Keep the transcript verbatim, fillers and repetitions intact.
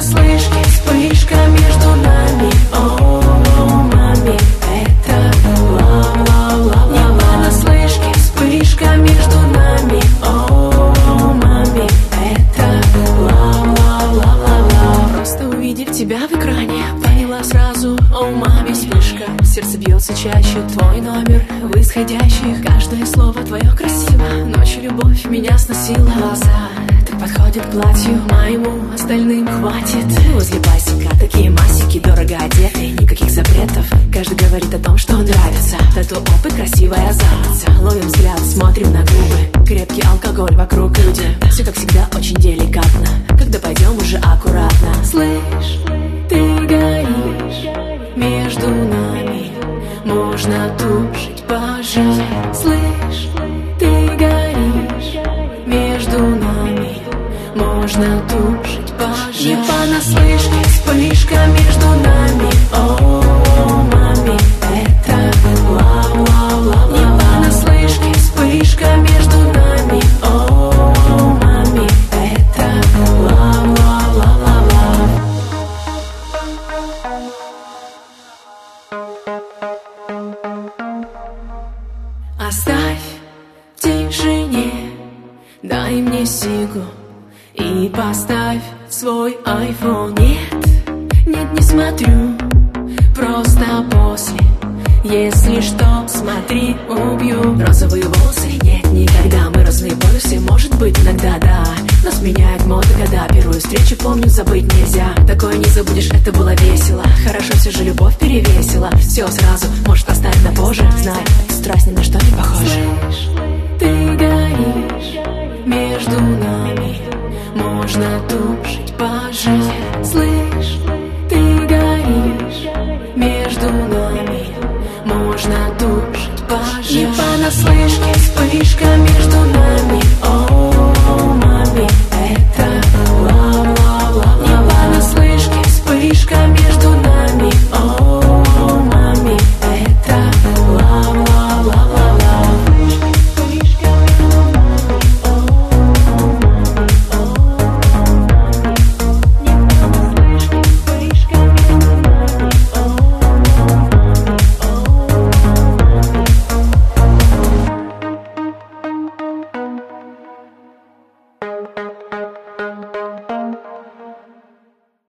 понаслышке, вспышка между нами. О, маме, это лав-лав-лав. Не понаслышке, вспышка между нами. О, маме, это лав-лав-лав-лав. Просто увидев тебя в экране, поняла сразу, о, маме, вспышка. Сердце бьется чаще, твой номер в исходящих. Каждое слово твое красиво, ночью любовь меня сносила. Глаза так подходят к платью моему, остальным хватит. Возле пасека такие масики, дорого одетые, никаких запретов. Каждый говорит о том, что нравится. Тату, опыт, красивая задница. Ловим взгляд, смотрим на губы. Крепкий алкоголь вокруг люди. Все как всегда очень деликатно. Когда пойдем уже аккуратно. Слышь, ты горишь между нами, можно тушить пожар. Слышь, ты горишь между нами, можно тушить пожар. Не понаслышке, вспышка между нами. О, маме, это лав-лав-лав. Не понаслышке, вспышка между нами. О, маме, это лав-лав-лав-лав. Оставь в тишине, дай мне сигу и поставь свой айфон. Нет, нет, не смотрю, просто после. Если что, смотри, убью. Розовые волосы, нет, никогда. Мы разные полюсы, может быть, иногда, да. Нас меняет мода года. Первую встречу помню, забыть нельзя. Такое не забудешь, это было весело. Хорошо, все же любовь перевесила. Все сразу, может, оставим на позже. Знай,